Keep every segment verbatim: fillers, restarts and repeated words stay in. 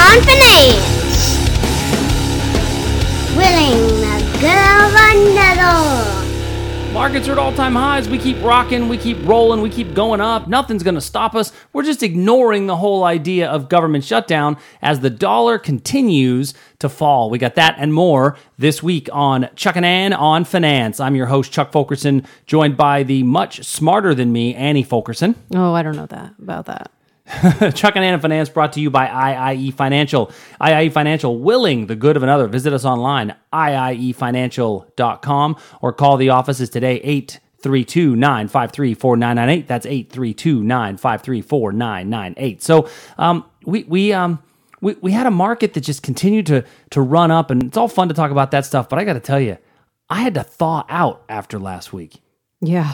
on finance. Willing the girl Vanetto. Markets are at all-time highs. We keep rocking, we keep rolling, we keep going up. Nothing's going to stop us. We're just ignoring the whole idea of government shutdown as the dollar continues to fall. We got that and more this week on Chuck and Ann on Finance. I'm your host, Chuck Fulkerson, joined by the much smarter than me, Annie Fulkerson. Oh, I don't know that about that. Chuck and Ann on Finance brought to you by I I E Financial. I I E Financial, willing the good of another. Visit us online, I I E financial dot com, or call the offices today, eight three two, nine five three, four nine nine eight. That's eight three two, nine five three, four nine nine eight. So um, we we um we, we had a market that just continued to to run up, and it's all fun to talk about that stuff, but I got to tell you, I had to thaw out after last week. Yeah.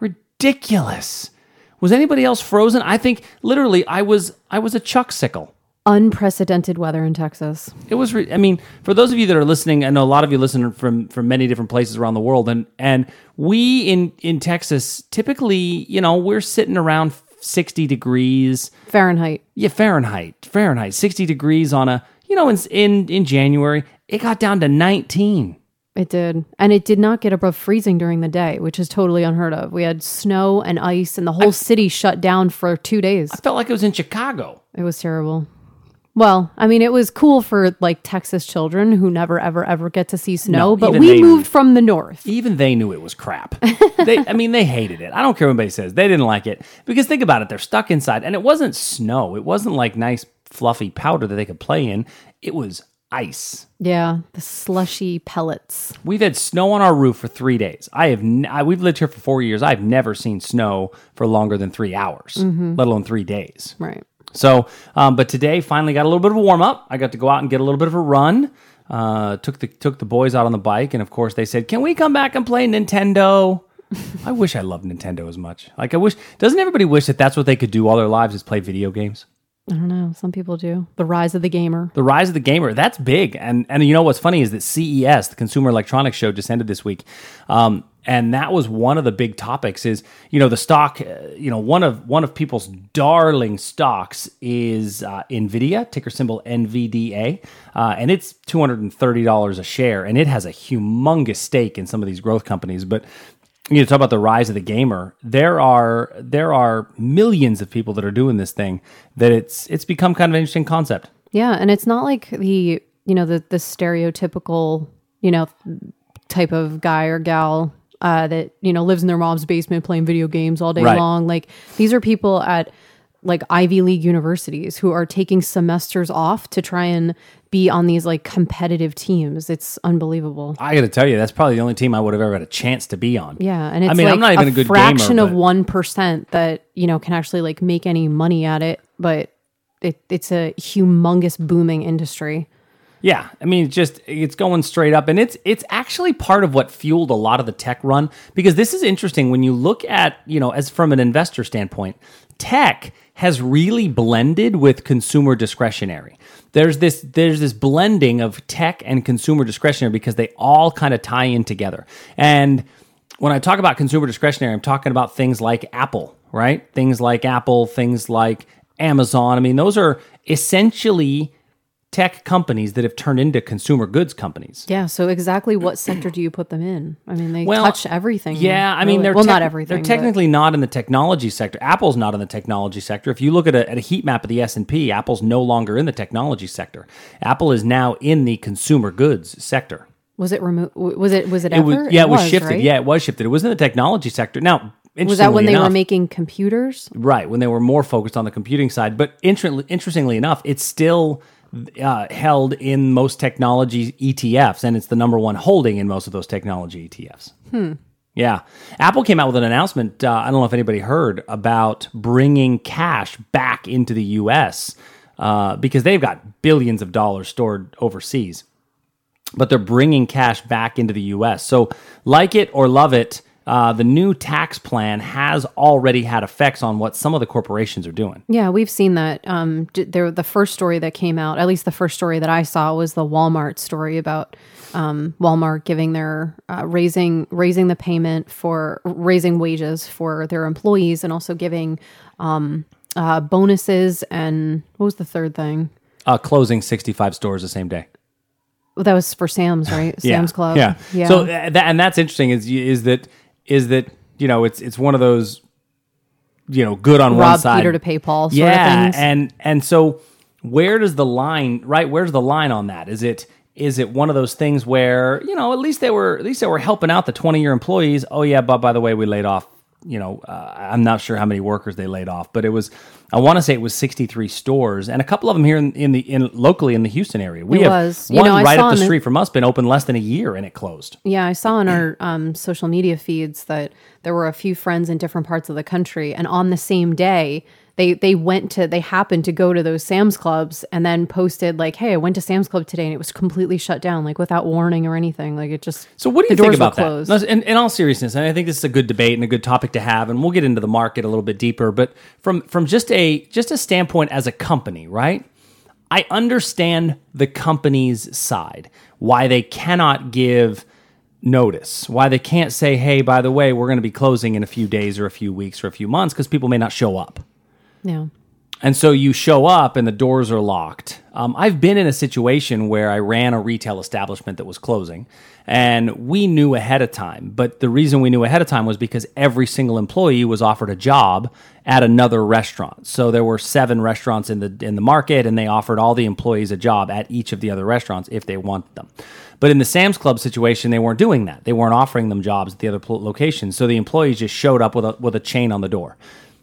Ridiculous. Was anybody else frozen? I think literally I was I was a Chuck-sicle. Unprecedented weather in Texas. It was, re- I mean, for those of you that are listening, I know a lot of you listen from, from many different places around the world, and and we in, in Texas, typically, you know, we're sitting around sixty degrees. Fahrenheit. Yeah, Fahrenheit. Fahrenheit. sixty degrees on a, you know, in in, in January. It got down to nineteen. It did. And it did not get above freezing during the day, which is totally unheard of. We had snow and ice, and the whole I, city shut down for two days. I felt like it was in Chicago. It was terrible. Well, I mean, it was cool for like Texas children who never, ever, ever get to see snow, no, but we they, moved from the north. Even they knew it was crap. they, I mean, they hated it. I don't care what anybody says. They didn't like it. Because think about it. They're stuck inside, and it wasn't snow. It wasn't like nice, fluffy powder that they could play in. It was ice. Yeah, the slushy pellets. We've had snow on our roof for three days. I have. N- I, we've lived here for four years. I've never seen snow for longer than three hours, mm-hmm. let alone three days. Right. So, um, but today finally got a little bit of a warm up. I got to go out and get a little bit of a run. Uh, took the took the boys out on the bike, and of course they said, "Can we come back and play Nintendo?" I wish I loved Nintendo as much. Like I wish. Doesn't everybody wish that that's what they could do all their lives is play video games? I don't know. Some people do. The rise of the gamer. The rise of the gamer. That's big. And and you know what's funny is that C E S, the Consumer Electronics Show, just ended this week. Um, and that was one of the big topics is, you know, the stock, uh, you know, one of one of people's darling stocks is uh, NVIDIA, ticker symbol N V D A. Uh, and it's two hundred thirty dollars a share. And it has a humongous stake in some of these growth companies. But you know, talk about the rise of the gamer. There are there are millions of people that are doing this thing. That it's it's become kind of an interesting concept. Yeah, and it's not like the you know the the stereotypical you know type of guy or gal uh, that you know lives in their mom's basement playing video games all day right. long. Like these are people at like Ivy League universities who are taking semesters off to try and be on these like competitive teams. It's unbelievable. I got to tell you, that's probably the only team I would have ever had a chance to be on. Yeah, and it's I mean, like I'm not even a, a good fraction gamer, of one percent that you know can actually like make any money at it, but it, it's a humongous booming industry. Yeah, I mean, it's just it's going straight up, and it's it's actually part of what fueled a lot of the tech run. Because this is interesting when you look at you know as from an investor standpoint, tech has really blended with consumer discretionary. There's this there's this blending of tech and consumer discretionary because they all kind of tie in together. And when I talk about consumer discretionary, I'm talking about things like Apple, right? Things like Apple, things like Amazon. I mean, those are essentially tech companies that have turned into consumer goods companies. Yeah, so exactly what sector do you put them in? I mean, they well, touch everything. Yeah, I really. mean, they're well, tec- not everything. They're technically but... not in the technology sector. Apple's not in the technology sector. If you look at a, at a heat map of the S and P, Apple's no longer in the technology sector. Apple is now in the consumer goods sector. Was it removed? Was it? Was it, it ever? Was, yeah, it, it was, was shifted. Right? Yeah, it was shifted. It was in the technology sector. Now, was that when they enough, were making computers? Right, when they were more focused on the computing side. But inter- interestingly enough, it's still uh, held in most technology E T Fs, and it's the number one holding in most of those technology E T Fs. Hmm. Yeah. Apple came out with an announcement, uh, I don't know if anybody heard, about bringing cash back into the U S uh, because they've got billions of dollars stored overseas. But they're bringing cash back into the U S. So like it or love it, uh, the new tax plan has already had effects on what some of the corporations are doing. Yeah, we've seen that. Um, there, the first story that came out, at least the first story that I saw, was the Walmart story about um, Walmart giving their uh, raising raising the payment for raising wages for their employees, and also giving um, uh, bonuses and what was the third thing? Uh, closing sixty-five stores the same day. Well, that was for Sam's, right? Sam's yeah. Club. Yeah. yeah. So uh, that, and that's interesting. Is is that is that you know it's it's one of those you know good on Rob one side, Peter to pay Paul. Sort yeah, of things. and and so where does the line right? Where's the line on that? Is it is it one of those things where you know at least they were at least they were helping out the twenty year employees? Oh yeah, but by the way, we laid off. You know, uh, I'm not sure how many workers they laid off, but it was, I want to say it was sixty-three stores, and a couple of them here in, in the in locally in the Houston area. We It have was. You one know, I right saw up the in street the- from us, been open less than a year, and it closed. Yeah, I saw in our um, social media feeds that there were a few friends in different parts of the country, and on the same day, they they went to they happened to go to those Sam's Clubs and then posted like, "Hey, I went to Sam's Club today, and it was completely shut down, like without warning or anything. Like it just." So what do you the think doors were about that? closed. No, In, in all seriousness, and I think this is a good debate and a good topic to have, and we'll get into the market a little bit deeper. But from from just a just a standpoint as a company, right? I understand the company's side, why they cannot give notice, why they can't say, "Hey, by the way, we're going to be closing in a few days or a few weeks or a few months," because people may not show up. Yeah. And so you show up and the doors are locked. Um, I've been in a situation where I ran a retail establishment that was closing, and we knew ahead of time. But the reason we knew ahead of time was because every single employee was offered a job at another restaurant. So there were seven restaurants in the in the market, and they offered all the employees a job at each of the other restaurants if they wanted them. But in the Sam's Club situation, they weren't doing that. They weren't offering them jobs at the other pl- locations. So the employees just showed up with a with a chain on the door.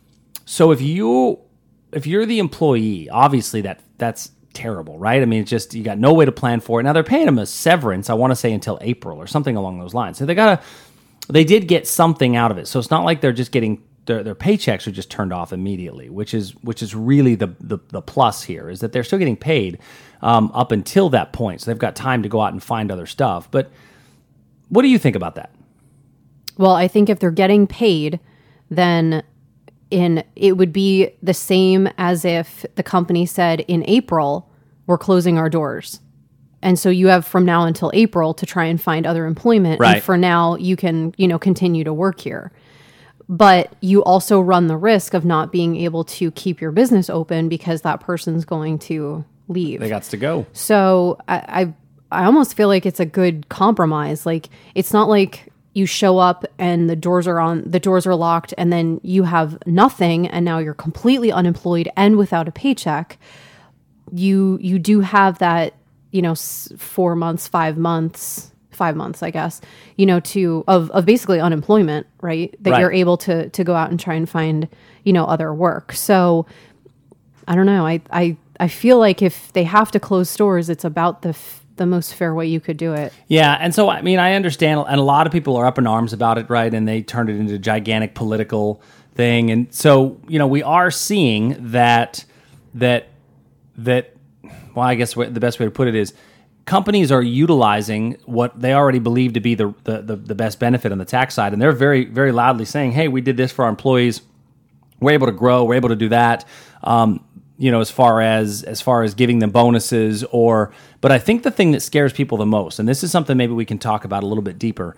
So if you if you're the employee, obviously that that's terrible, right? I mean, it's just you got no way to plan for it. Now they're paying them a severance, I want to say until April or something along those lines. So they got to they did get something out of it. So it's not like they're just getting their their paychecks are just turned off immediately, which is which is really the the, the plus here is that they're still getting paid um, up until that point. So they've got time to go out and find other stuff. But what do you think about that? Well, I think if they're getting paid, then in it would be the same as if the company said in April, we're closing our doors. And so you have from now until April to try and find other employment. Right. And for now, you can, you know, continue to work here. But you also run the risk of not being able to keep your business open because that person's going to leave. They got to go. So I, I, I almost feel like it's a good compromise. Like it's not like you show up and the doors are on, the doors are locked, and then you have nothing, and now you're completely unemployed and without a paycheck. You you do have that, you know, s- four months, five months, five months, I guess, you know, to of of basically unemployment, right? That Right. you're able to to go out and try and find, you know, other work. So I don't know. I I I feel like if they have to close stores, it's about the f- the most fair way you could do it. Yeah, and so I mean, I understand, and a lot of people are up in arms about it, right? And they turned it into a gigantic political thing, and so you know, we are seeing that that that. Well, I guess the best way to put it is, companies are utilizing what they already believe to be the the, the, the best benefit on the tax side, and they're very very loudly saying, "Hey, we did this for our employees. We're able to grow. We're able to do that." Um, you know, as far as as far as giving them bonuses, or but I think the thing that scares people the most, and this is something maybe we can talk about a little bit deeper,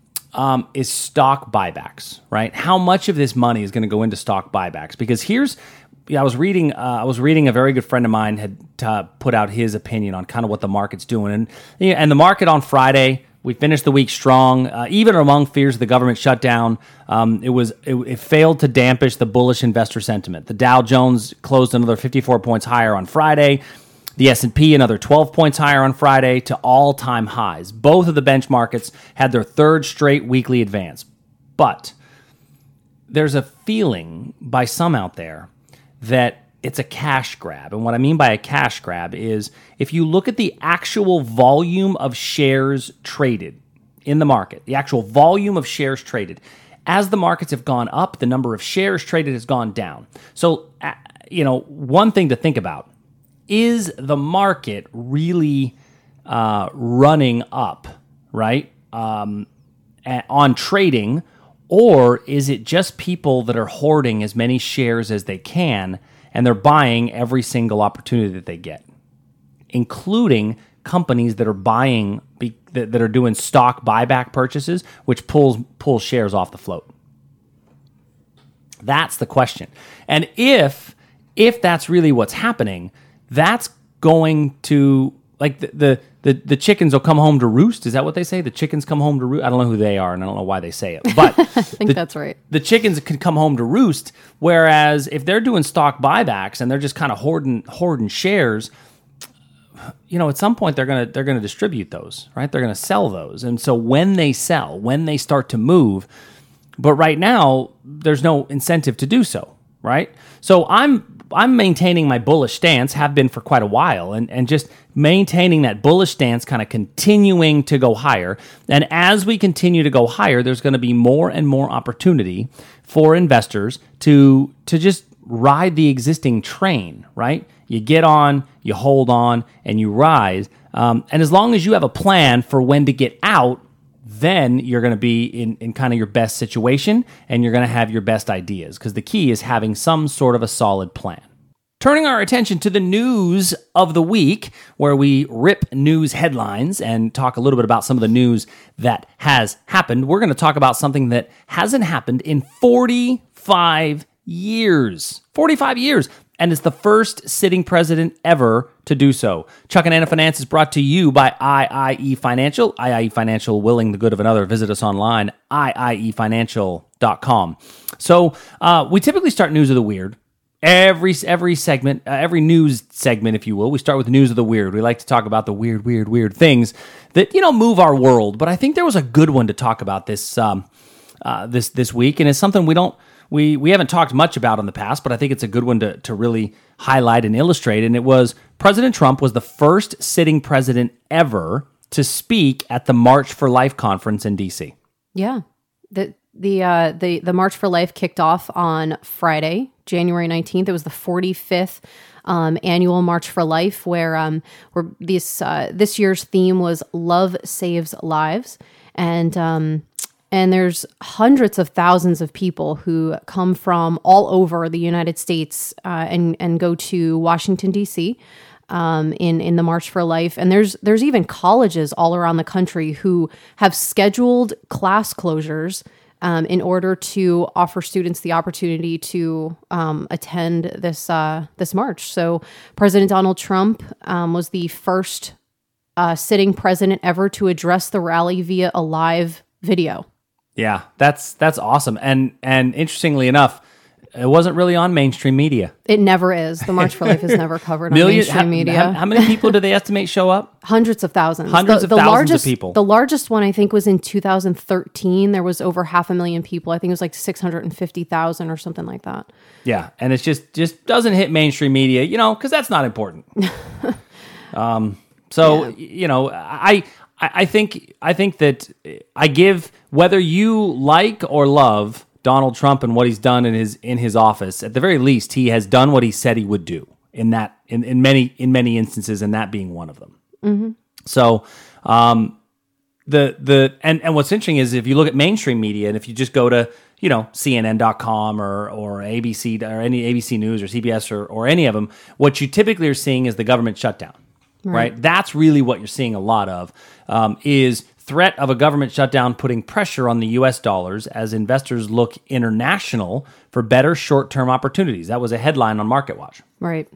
um, is stock buybacks. Right? How much of this money is going to go into stock buybacks? Because here's, I was reading, uh, I was reading a very good friend of mine had uh, put out his opinion on kind of what the market's doing, and yeah, and the market on Friday. We finished the week strong, uh, even among fears of the government shutdown. Um, it was it, it failed to dampen the bullish investor sentiment. The Dow Jones closed another fifty-four points higher on Friday. The S and P another twelve points higher on Friday to all-time highs. Both of the benchmarks had their third straight weekly advance. But there's a feeling by some out there that it's a cash grab. And what I mean by a cash grab is if you look at the actual volume of shares traded in the market, the actual volume of shares traded, as the markets have gone up, the number of shares traded has gone down. So, uh, you know, one thing to think about, is the market really uh, running up, right, um, a- on trading, or is it just people that are hoarding as many shares as they can, and they're buying every single opportunity that they get, including companies that are buying, be, that, that are doing stock buyback purchases, which pulls pulls shares off the float. That's the question. And if if that's really what's happening, that's going to like the, the the the chickens will come home to roost. Is that what they say? The chickens come home to roost. I don't know who they are, and I don't know why they say it, but I think the, that's right. The chickens can come home to roost. Whereas if they're doing stock buybacks and they're just kind of hoarding hoarding shares, you know, at some point they're gonna they're gonna distribute those, right? They're gonna sell those, and so when they sell, when they start to move, but right now there's no incentive to do so, right? So I'm. I'm maintaining my bullish stance, have been for quite a while, and, and just maintaining that bullish stance, kind of continuing to go higher. And as we continue to go higher, there's going to be more and more opportunity for investors to to just ride the existing train, right? You get on, you hold on, and you rise. Um, and as long as you have a plan for when to get out, then you're going to be in, in kind of your best situation and you're going to have your best ideas, because the key is having some sort of a solid plan. Turning our attention to the news of the week, where we rip news headlines and talk a little bit about some of the news that has happened, we're going to talk about something that hasn't happened in forty-five years. forty-five years. And it's the first sitting president ever to do so. Chuck and Anna Finance is brought to you by I I E Financial. I I E Financial, willing the good of another. Visit us online, I I E financial dot com. So uh, we typically start news of the weird. Every every segment, uh, every news segment, if you will, we start with news of the weird. We like to talk about the weird, weird, weird things that, you know, move our world. But I think there was a good one to talk about this um, uh, this this week, and it's something we don't. We we haven't talked much about in the past, but I think it's a good one to, to really highlight and illustrate. And it was President Trump was the first sitting president ever to speak at the March for Life conference in D C. Yeah. The the uh, the the March for Life kicked off on Friday, January nineteenth. It was the forty-fifth um, annual March for Life, where um where this uh, this year's theme was Love Saves Lives. And um And there's hundreds of thousands of people who come from all over the United States uh, and and go to Washington, D C um, in in the March for Life. And there's there's even colleges all around the country who have scheduled class closures um, in order to offer students the opportunity to um, attend this uh, this march. So President Donald Trump um, was the first uh, sitting president ever to address the rally via a live video. Yeah, that's that's awesome. And and interestingly enough, it wasn't really on mainstream media. It never is. The March for Life is never covered on Millions, mainstream how, media. How, how many people do they estimate show up? Hundreds of thousands. Hundreds the, of the thousands largest, of people. The largest one, I think, was in two thousand thirteen. There was over half a million people. I think it was like six hundred fifty thousand or something like that. Yeah, and it's just just doesn't hit mainstream media, you know, because that's not important. um, so, yeah. you know, I... I think I think that I give, whether you like or love Donald Trump and what he's done in his in his office, at the very least, he has done what he said he would do in that in, in many in many instances, and that being one of them. Mm-hmm. So um, the the and, and what's interesting is if you look at mainstream media, and if you just go to, you know, C N N dot com or or A B C or any A B C News or C B S or or any of them, what you typically are seeing is the government shutdown. Right. right. That's really what you're seeing a lot of, um, is threat of a government shutdown putting pressure on the U S dollars as investors look international for better short-term opportunities. That was a headline on MarketWatch. Right.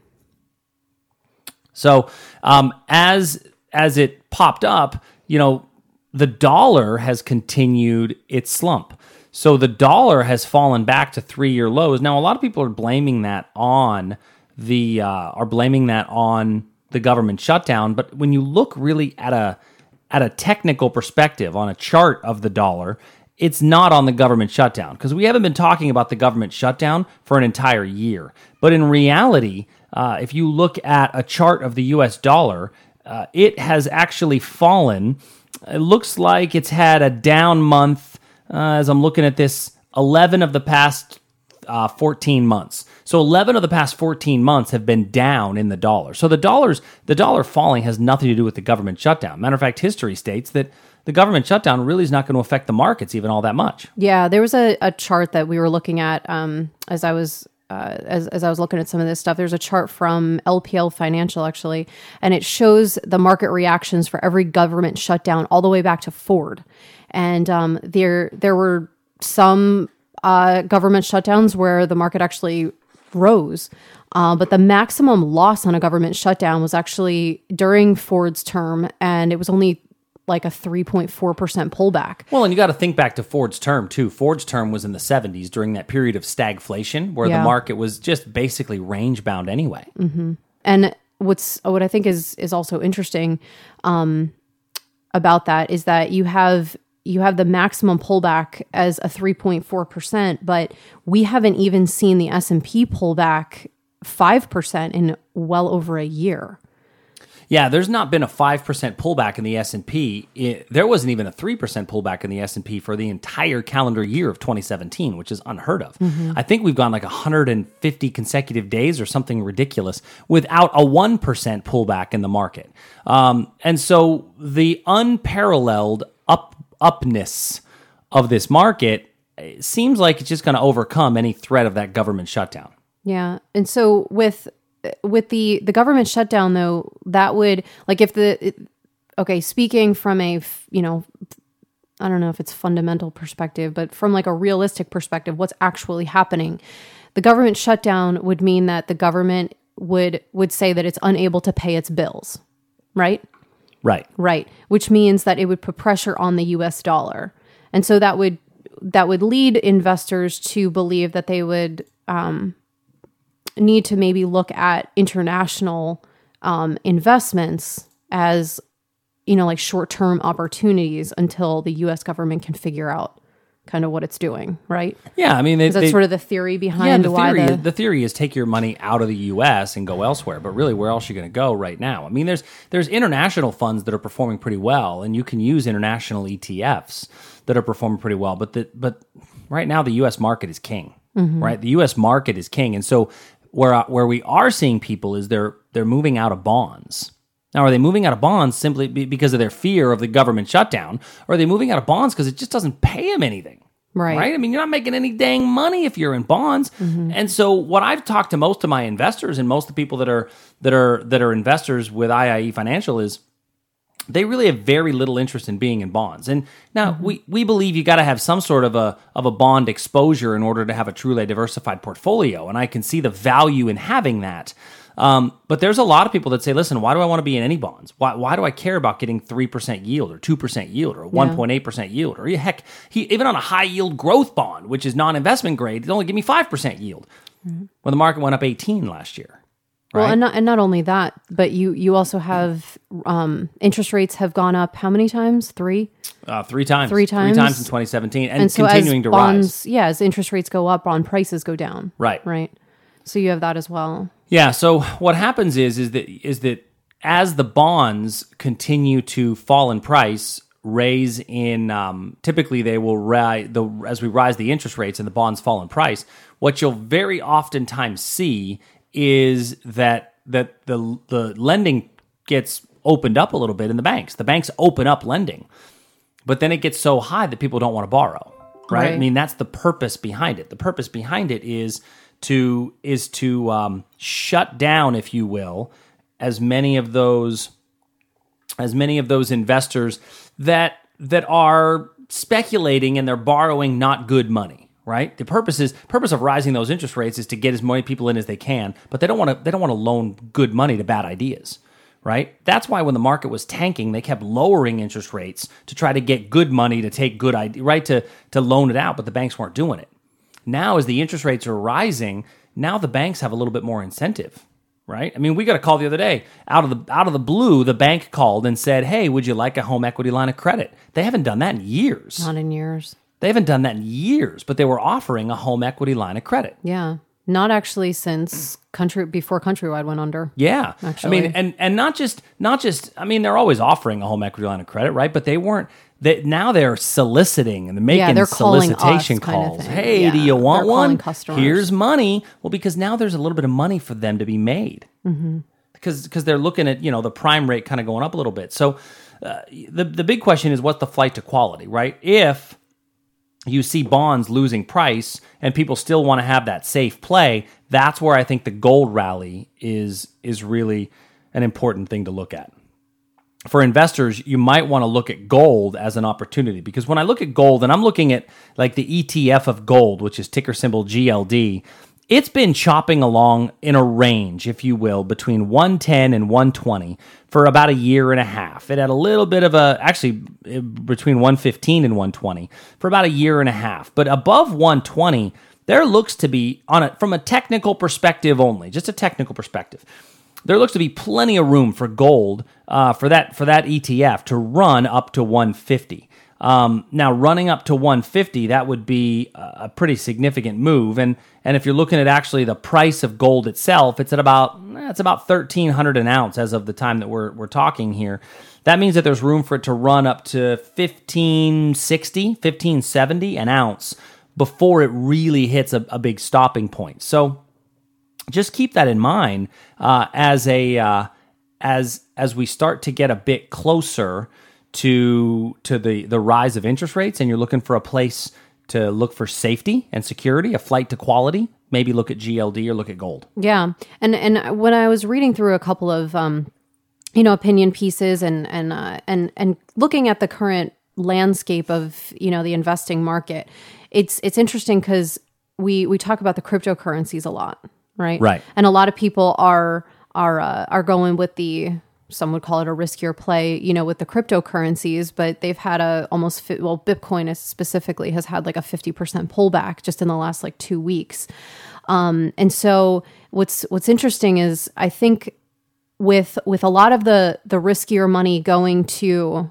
So um, as as it popped up, you know, the dollar has continued its slump. So the dollar has fallen back to three-year lows. Now, a lot of people are blaming that on the uh, are blaming that on the government shutdown, but when you look really at a at a technical perspective on a chart of the dollar, it's not on the government shutdown, because we haven't been talking about the government shutdown for an entire year. But in reality, uh, if you look at a chart of the U S dollar, uh, it has actually fallen. It looks like it's had a down month, uh, as I'm looking at this, eleven of the past uh, fourteen months. So eleven of the past fourteen months have been down in the dollar. So the dollars, the dollar falling has nothing to do with the government shutdown. Matter of fact, history states that the government shutdown really is not going to affect the markets even all that much. Yeah, there was a, a chart that we were looking at um, as I was uh, as as I was looking at some of this stuff. There's a chart from L P L Financial actually, and it shows the market reactions for every government shutdown all the way back to Ford. And um, there there were some uh, government shutdowns where the market actually rose. Uh, but the maximum loss on a government shutdown was actually during Ford's term, and it was only like a three point four percent pullback. Well, and you got to think back to Ford's term, too. Ford's term was in the seventies during that period of stagflation where Yeah. the market was just basically range-bound anyway. Mm-hmm. And what's what I think is is also interesting um, about that is that you have you have the maximum pullback as a three point four percent, but we haven't even seen the S and P pull back five percent in well over a year. Yeah, there's not been a five percent pullback in the S and P. It, there wasn't even a three percent pullback in the S and P for the entire calendar year of twenty seventeen, which is unheard of. Mm-hmm. I think we've gone like one hundred fifty consecutive days or something ridiculous without a one percent pullback in the market. Um, and so the unparalleled up upness of this market it seems like it's just going to overcome any threat of that government shutdown. Yeah. And so with with the the government shutdown though, that would like if the it, okay, speaking from a, you know, I don't know if it's fundamental perspective, but from like a realistic perspective, what's actually happening? The government shutdown would mean that the government would would say that it's unable to pay its bills, right? Right. Right, which means that it would put pressure on the U S dollar. And so that would that would lead investors to believe that they would um, need to maybe look at international um, investments as, you know, like short-term opportunities until the U S government can figure out kind of what it's doing, right? Yeah, I mean, they, Is that they, sort of the theory behind yeah, the why theory, the... the theory is take your money out of the U S and go elsewhere, but really where else are you going to go right now? I mean, there's there's international funds that are performing pretty well, and you can use international E T Fs that are performing pretty well, but the, but right now the U S market is king, mm-hmm. right? The U S market is king, and so where where we are seeing people is they're they're moving out of bonds. Now, are they moving out of bonds simply because of their fear of the government shutdown, or are they moving out of bonds because it just doesn't pay them anything? Right. Right? I mean, you're not making any dang money if you're in bonds. Mm-hmm. And so what I've talked to most of my investors and most of the people that are that are that are investors with I I E Financial is they really have very little interest in being in bonds. And now mm-hmm. we, we believe you got to have some sort of a of a bond exposure in order to have a truly diversified portfolio. And I can see the value in having that. Um, but there's a lot of people that say, listen, why do I want to be in any bonds? Why why do I care about getting three percent yield or two percent yield or one point eight percent yield? Or heck, he, even on a high yield growth bond, which is non-investment grade, it only give me five percent yield. Mm-hmm. When the market went up eighteen last year. Right? Well, and not, and not only that, but you, you also have um, interest rates have gone up how many times? Three? Uh, three times. Three times. Three times in twenty seventeen and, and so continuing as to bonds, rise. Yeah, as interest rates go up, bond prices go down. Right. Right. So you have that as well. Yeah. So what happens is is that is that as the bonds continue to fall in price, raise in um, typically they will rise the as we rise the interest rates and the bonds fall in price. What you'll very oftentimes see is that that the the lending gets opened up a little bit in the banks. The banks open up lending, but then it gets so high that people don't want to borrow. Right? Right. I mean, that's the purpose behind it. The purpose behind it is to is to um, shut down, if you will, as many of those as many of those investors that that are speculating and they're borrowing not good money. Right? The purpose is purpose of rising those interest rates is to get as many people in as they can, but they don't want to they don't want to loan good money to bad ideas. Right? That's why when the market was tanking, they kept lowering interest rates to try to get good money to take good idea, right? To to loan it out, but the banks weren't doing it. Now, as the interest rates are rising, now the banks have a little bit more incentive, right? I mean, we got a call the other day out of the out of the blue. The bank called and said, "Hey, would you like a home equity line of credit?" They haven't done that in years. Not in years. They haven't done that in years, but they were offering a home equity line of credit. Yeah. Not actually since country before Countrywide went under. Yeah, actually. I mean, and and not just not just. I mean, they're always offering a home equity line of credit, right? But they weren't. They, now they're soliciting and they're making yeah, they're solicitation calling us calls. Kind of Hey, yeah, do you want one? Customers. Here's money. Well, because now there's a little bit of money for them to be made. Mm-hmm. Because because they're looking at, you know, the prime rate kind of going up a little bit. So uh, the the big question is, what's the flight to quality, right? If you see bonds losing price and people still want to have that safe play, that's where I think the gold rally is is really an important thing to look at. For investors, you might want to look at gold as an opportunity, because when I look at gold, and I'm looking at like the E T F of gold, which is ticker symbol G L D, it's been chopping along in a range, if you will, between one ten and one twenty for about a year and a half. It had a little bit of a, actually between one fifteen and one twenty for about a year and a half. But above one twenty, there looks to be, on a, from a technical perspective only, just a technical perspective, there looks to be plenty of room for gold, uh, for that for that E T F to run up to one fifty. Um, now, running up to one fifty, that would be a pretty significant move. And and if you're looking at actually the price of gold itself, it's at about it's about thirteen hundred an ounce as of the time that we're we're talking here. That means that there's room for it to run up to fifteen sixty, fifteen seventy an ounce before it really hits a, a big stopping point. So just keep that in mind uh, as a uh, as as we start to get a bit closer to to the the rise of interest rates, and you're looking for a place to look for safety and security, a flight to quality. Maybe look at G L D or look at gold. Yeah, and and when I was reading through a couple of um, you know opinion pieces and and uh, and and looking at the current landscape of you know the investing market, it's it's interesting because we we talk about the cryptocurrencies a lot, right? Right. And a lot of people are are uh, are going with the, some would call it a riskier play, you know, with the cryptocurrencies, but they've had a almost, fi- well, Bitcoin is specifically has had like a fifty percent pullback just in the last like two weeks. Um, and so what's, what's interesting is I think with, with a lot of the, the riskier money going to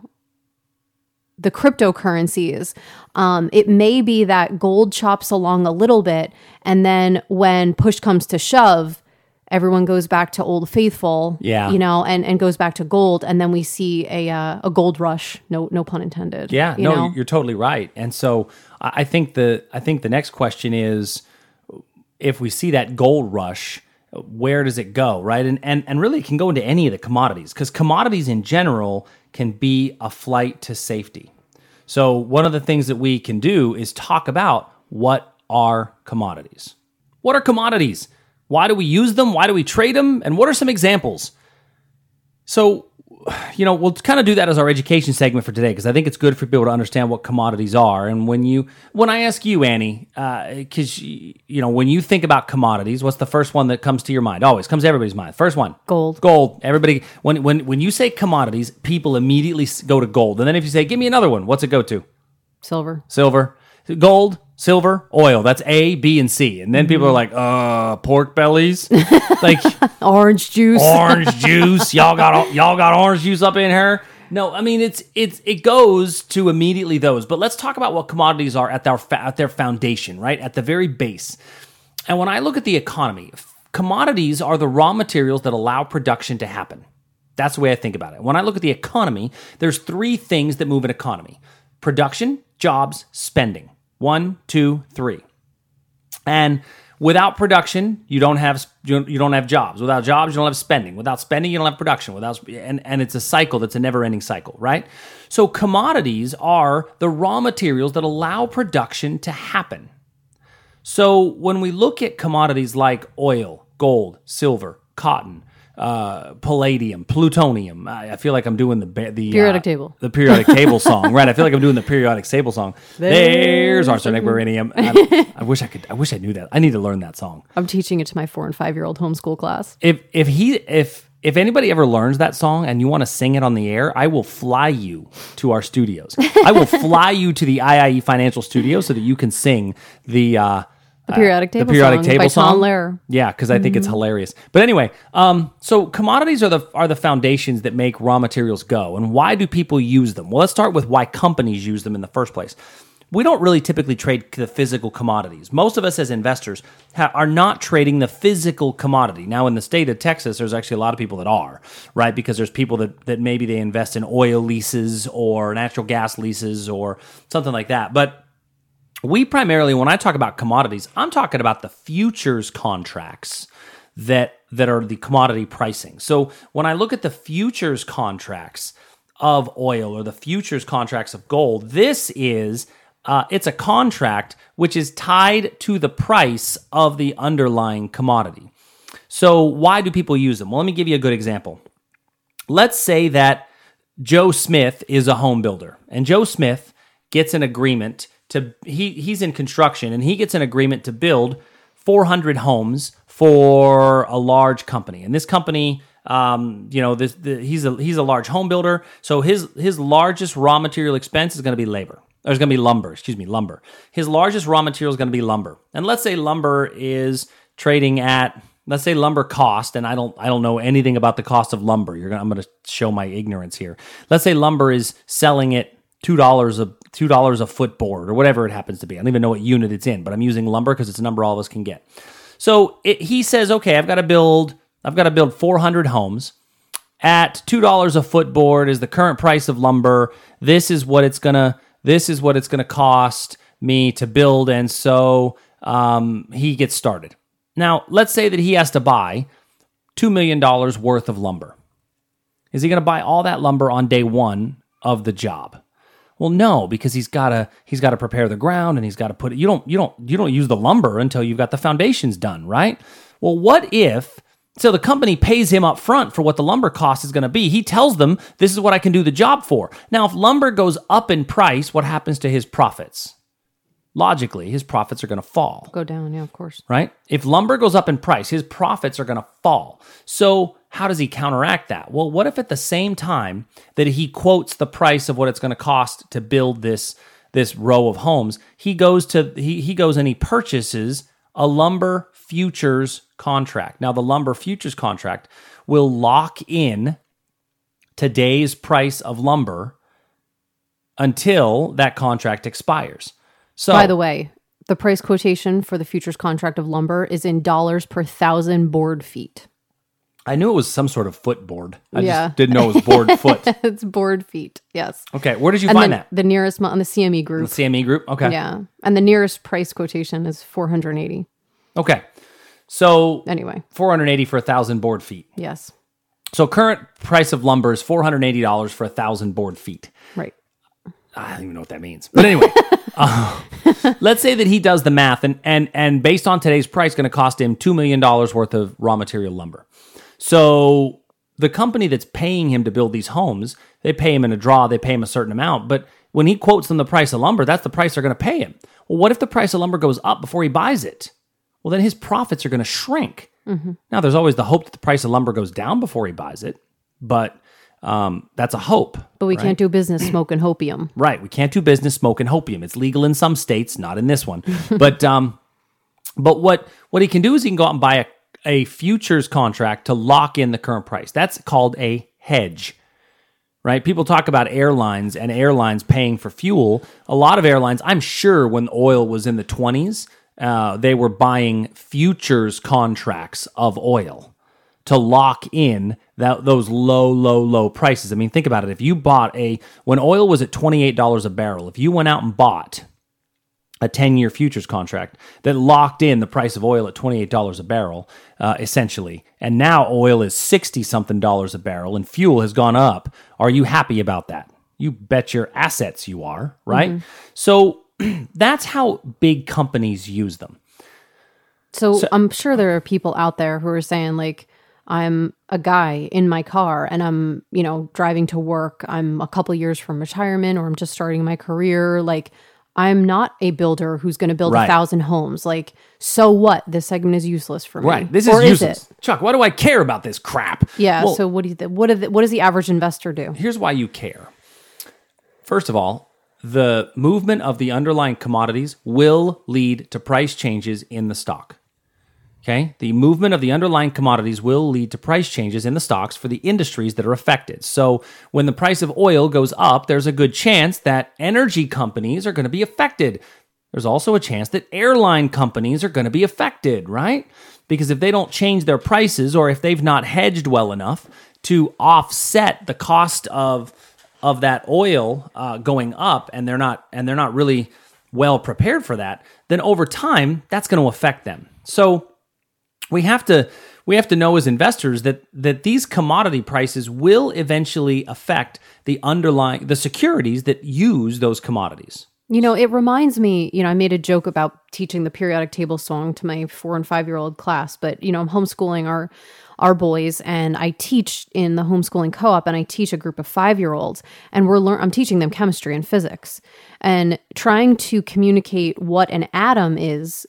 the cryptocurrencies, um, it may be that gold chops along a little bit. And then when push comes to shove, everyone goes back to Old Faithful, yeah. you know, and, and goes back to gold, and then we see a uh, a gold rush. No, no pun intended. Yeah, you no, know? you're totally right. And so I think the I think the next question is, if we see that gold rush, where does it go, right? And and and really, it can go into any of the commodities, because commodities in general can be a flight to safety. So one of the things that we can do is talk about what are commodities. What are commodities? Why do we use them? Why do we trade them? And what are some examples? So, you know, we'll kind of do that as our education segment for today, because I think it's good for people to understand what commodities are. And when you, when I ask you, Annie, because, uh, you know, when you think about commodities, what's the first one that comes to your mind? Always comes to everybody's mind. First one. Gold. Gold. Everybody, when, when, when you say commodities, people immediately go to gold. And then if you say, give me another one, what's it go to? Silver. Silver. Gold, silver, oil. That's A, B, and C. And then people are like, uh, pork bellies, like orange juice, orange juice. Y'all got y'all got orange juice up in here. No, I mean it's it's it goes to immediately those. But let's talk about what commodities are at their at their foundation, right at the very base. And when I look at the economy, commodities are the raw materials that allow production to happen. That's the way I think about it. When I look at the economy, there's three things that move an economy: production, jobs, spending. One, two, three. And without production, you don't have you don't have jobs. Without jobs, you don't have spending. Without spending, you don't have production. Without and, and it's a cycle that's a never-ending cycle, right? So commodities are the raw materials that allow production to happen. So when we look at commodities like oil, gold, silver, cotton, Uh, palladium, plutonium. I, I feel like I'm doing the the periodic uh, table, the periodic table song, right? I feel like I'm doing the periodic table song. There's, There's arsenic, beryllium. I, I wish I could. I wish I knew that. I need to learn that song. I'm teaching it to my four and five year old homeschool class. If if he if if anybody ever learns that song and you want to sing it on the air, I will fly you to our studios. I will fly you to the I I E Financial Studio so that you can sing the. Uh, The periodic table uh, the periodic song table by song. Tom Lehrer. Yeah, because I think mm-hmm. it's hilarious. But anyway, um, so commodities are the are the foundations that make raw materials go. And why do people use them? Well, let's start with why companies use them in the first place. We don't really typically trade the physical commodities. Most of us as investors ha- are not trading the physical commodity. Now, in the state of Texas, there's actually a lot of people that are, right? Because there's people that, that maybe they invest in oil leases or natural gas leases or something like that. But we primarily, when I talk about commodities, I'm talking about the futures contracts that that are the commodity pricing. So when I look at the futures contracts of oil or the futures contracts of gold, this is, uh, it's a contract which is tied to the price of the underlying commodity. So why do people use them? Well, let me give you a good example. Let's say that Joe Smith is a home builder, and Joe Smith gets an agreement to he he's in construction, and he gets an agreement to build four hundred homes for a large company. And this company, um, you know, this the, he's a he's a large home builder. So his his largest raw material expense is going to be labor. There's going to be lumber, excuse me, lumber. His largest raw material is going to be lumber. And let's say lumber is trading at, let's say lumber cost, and I don't I don't know anything about the cost of lumber. You're gonna, I'm going to show my ignorance here. Let's say lumber is selling at two dollars a two dollars a foot board or whatever it happens to be. I don't even know what unit it's in, but I'm using lumber because it's a number all of us can get. So it, he says, okay, I've got to build I've got to build four hundred homes at two dollars a foot board is the current price of lumber. This is what it's gonna this is what it's gonna cost me to build, and so um, he gets started. Now, let's say that he has to buy two million dollars worth of lumber. Is he going to buy all that lumber on day one of the job? Well, no, because he's got to he's got to prepare the ground and he's got to put it. You don't you don't you don't use the lumber until you've got the foundations done, right? Well, what if so the company pays him up front for what the lumber cost is going to be. He tells them this is what I can do the job for. Now, if lumber goes up in price, what happens to his profits? Logically, his profits are going to fall. Go down, yeah, of course. Right? If lumber goes up in price, his profits are going to fall. So how does he counteract that? Well, what if at the same time that he quotes the price of what it's going to cost to build this, this row of homes, he goes to he, he goes and he purchases a lumber futures contract. Now, the lumber futures contract will lock in today's price of lumber until that contract expires. So, by the way, the price quotation for the futures contract of lumber is in dollars per thousand board feet. I knew it was some sort of foot board. I Yeah. just didn't know it was board foot. It's board feet, yes. Okay, where did you And find then that? the nearest mo- on the C M E group. The C M E group? Okay. Yeah, and the nearest price quotation is four hundred eighty. Okay. So Anyway, four hundred eighty for a thousand board feet. yes, So current price of lumber is four hundred eighty dollars for a thousand board feet. right. I don't even know what that means. But anyway, uh, let's say that he does the math and and and based on today's price, going to cost him two million dollars worth of raw material lumber. So the company that's paying him to build these homes, they pay him in a draw, they pay him a certain amount. But when he quotes them the price of lumber, that's the price they're going to pay him. Well, what if the price of lumber goes up before he buys it? Well, then his profits are going to shrink. Mm-hmm. Now, there's always the hope that the price of lumber goes down before he buys it, but um, that's a hope. But we right? can't do business smoking hopium. Right. We can't do business smoking hopium. It's legal in some states, not in this one. but um, but what what he can do is he can go out and buy a, a futures contract to lock in the current price. That's called a hedge. Right? People talk about airlines and airlines paying for fuel. A lot of airlines, I'm sure when oil was in the twenties, uh, they were buying futures contracts of oil to lock in that those low, low, low prices. I mean, think about it. If you bought a, when oil was at twenty-eight dollars a barrel, if you went out and bought a ten-year futures contract that locked in the price of oil at twenty-eight dollars a barrel, uh, essentially, and now oil is sixty-something dollars a barrel and fuel has gone up, are you happy about that? You bet your assets you are, right? Mm-hmm. So that's how big companies use them. So, So- I'm sure there are people out there who are saying, like, I'm a guy in my car and I'm, you know, driving to work. I'm a couple years from retirement or I'm just starting my career. Like, I'm not a builder who's going to build Right. a thousand homes. Like, so what? This segment is useless for me. Right. This Or is is useless. it? Chuck, why do I care about this crap? Yeah. Well, so what do you th- what do the, what does the average investor do? here's why you care. First of all, the movement of the underlying commodities will lead to price changes in the stock. Okay? The movement of the underlying commodities will lead to price changes in the stocks for the industries that are affected. So when the price of oil goes up, there's a good chance that energy companies are going to be affected. There's also a chance that airline companies are going to be affected, right? Because if they don't change their prices or if they've not hedged well enough to offset the cost of of that oil uh, going up, and they're not and they're not really well prepared for that, then over time that's going to affect them. So we have to we have to know as investors that that these commodity prices will eventually affect the underlying the securities that use those commodities. You know, it reminds me, you know, I made a joke about teaching the periodic table song to my four and five year old class, but, you know, I'm homeschooling our our boys and I teach in the homeschooling co-op and I teach a group of five year olds and we're learn I'm teaching them chemistry and physics and trying to communicate what an atom is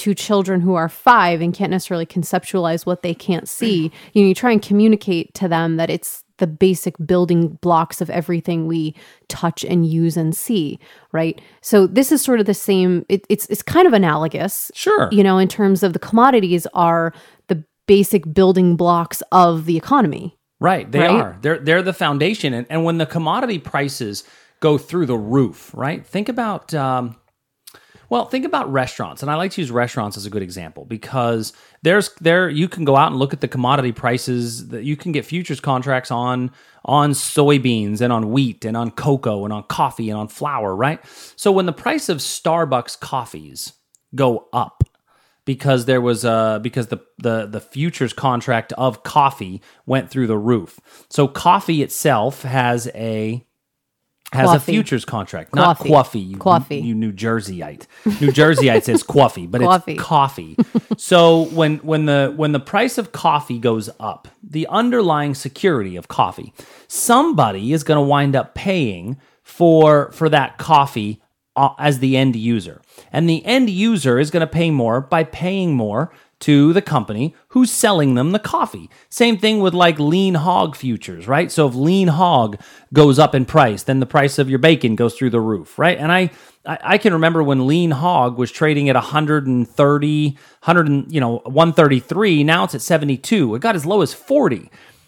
to children who are five and can't necessarily conceptualize what they can't see, you know, you try and communicate to them that it's the basic building blocks of everything we touch and use and see, right? So this is sort of the same, it, it's it's kind of analogous. Sure. You know, in terms of the commodities are the basic building blocks of the economy. Right, they right? are. They're they're the foundation. And, and when the commodity prices go through the roof, right? Think about... Um, Well, think about restaurants, and I like to use restaurants as a good example because there's there you can go out and look at the commodity prices that you can get futures contracts on on soybeans and on wheat and on cocoa and on coffee and on flour, right? So when the price of Starbucks coffees go up because there was a because the the the futures contract of coffee went through the roof. So coffee itself has a Has Coffee. a futures contract, not Coffee. coffee. You, Coffee. you New Jerseyite. New Jerseyite says coffee, but Coffee. it's coffee. So when when the when the price of coffee goes up, the underlying security of coffee, somebody is going to wind up paying for for that coffee uh, as the end user, and the end user is going to pay more by paying more to the company who's selling them the coffee. Same thing with like lean hog futures, right? So if lean hog goes up in price, then the price of your bacon goes through the roof, right? And I I, I can remember when lean hog was trading at one thirty, one hundred, and, you know, one thirty-three. Now it's at seventy-two. It got as low as forty.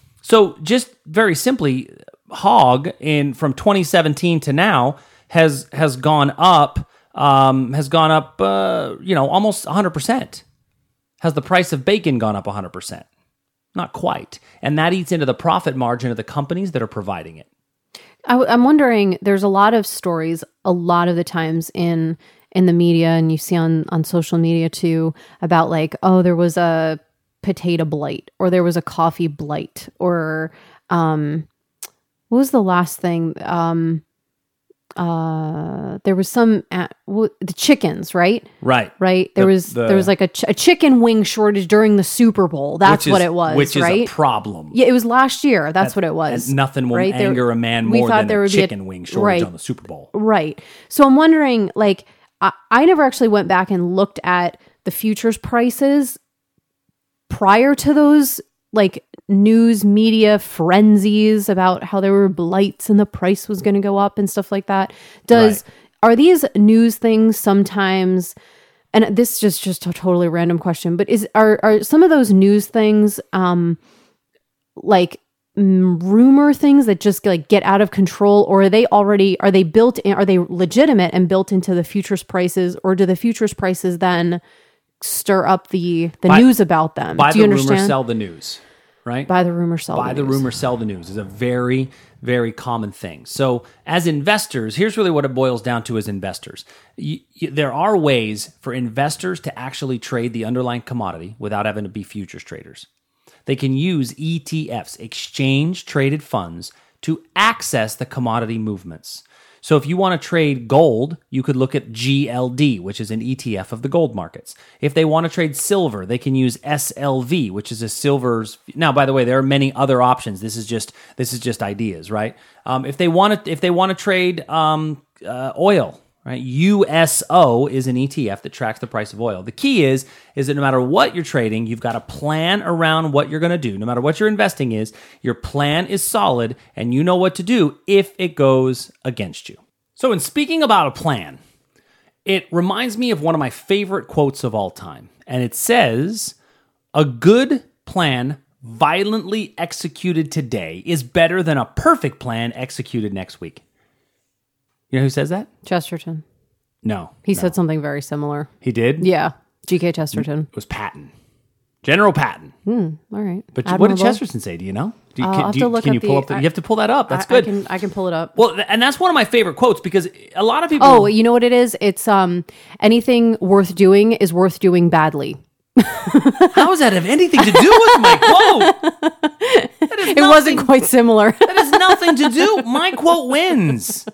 So just very simply, hog in from twenty seventeen to now has has gone up, um, has gone up, uh, you know, almost one hundred percent. Has the price of bacon gone up one hundred percent? Not quite. And that eats into the profit margin of the companies that are providing it. I, I'm wondering, there's a lot of stories, a lot of the times in in the media, and you see on, on social media too, about like, oh, there was a potato blight, or there was a coffee blight, or um, what was the last thing? Um, uh, there was some uh, w- the chickens, right? Right. Right. There The- was the- there was like a, ch- a chicken wing shortage during the Super Bowl. That's Which is- what it was. Which is right? a problem. Yeah, it was last year. That's what it was. And nothing will right? There- anger a man we more thought than there a would be a- chicken wing shortage right. on the Super Bowl. Right. So I'm wondering, like, I, I never actually went back and looked at the futures prices prior to those, like, news media frenzies about how there were blights and the price was going to go up and stuff like that. Does Right. Are these news things sometimes? And this is just just a totally random question, but is are are some of those news things um like mm, rumor things that just like get out of control, or are they already are they built in, are they legitimate and built into the futures prices, or do the futures prices then stir up the the Buy- news about them? Buy Do you the understand? rumor, sell the news, right? Buy the rumor, sell Buy the the news. rumor, sell the news is a very, very common thing. So as investors, here's really what it boils down to as investors. You, you, there are ways for investors to actually trade the underlying commodity without having to be futures traders. They can use E T Fs, exchange traded funds, to access the commodity movements. So if you want to trade gold, you could look at G L D, which is an E T F of the gold markets. If they want to trade silver, they can use S L V, which is a silver's. Now, by the way, there are many other options. This is just this is just ideas, right? Um, if they want to, if they want to trade um, uh, oil, right? U S O is an E T F that tracks the price of oil. The key is is that no matter what you're trading, you've got a plan around what you're going to do. No matter what your investing is, your plan is solid, and you know what to do if it goes against you. So in speaking about a plan, it reminds me of one of my favorite quotes of all time. And it says, "A good plan violently executed today is better than a perfect plan executed next week." You know who says that? Chesterton. No. He no. said something very similar. He did? Yeah. G K Chesterton. It was Patton. General Patton. All right. But what did Admirable. Chesterton say? Do you know? Do you, Uh, can, I'll have do to you, look can up you pull the- up the, I- you have to pull that up. That's I, good. I can I can pull it up. Well, and that's one of my favorite quotes because a lot of people... Oh, you know what it is? It's um anything worth doing is worth doing badly. How does that have anything to do with my quote? That is It wasn't nothing- quite similar. That has nothing to do. My quote wins.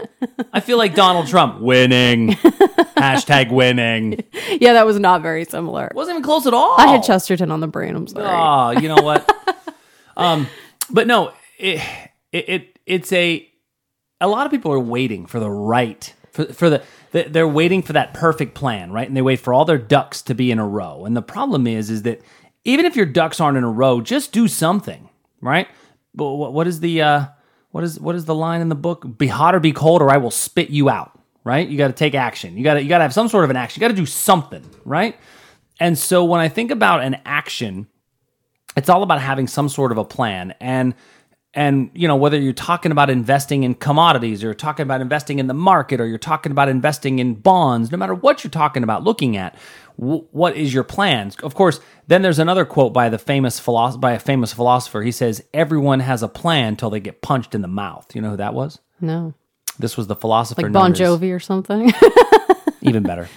I feel like Donald Trump winning. Hashtag winning. Yeah, that was not very similar. Wasn't even close at all. I had Chesterton on the brain. I'm sorry. Oh, you know what? um, but no, it, it it it's a. A lot of people are waiting for the right for for the the th- they're waiting for that perfect plan, right? And they wait for all their ducks to be in a row. And the problem is, is that even if your ducks aren't in a row, just do something, right? But what is the uh, what is what is the line in the book? Be hot or be cold, or I will spit you out, right? You got to take action. You got to you got to have some sort of an action. You got to do something, right? And so when I think about an action, it's all about having some sort of a plan. And And, you know, whether you're talking about investing in commodities or you're talking about investing in the market or you're talking about investing in bonds, no matter what you're talking about looking at, w- what is your plans? Of course, then there's another quote by the famous philosopher, by a famous philosopher. He says, everyone has a plan till they get punched in the mouth. You know who that was? No. This was the philosopher. Like Bon known as- Jovi or something? even better.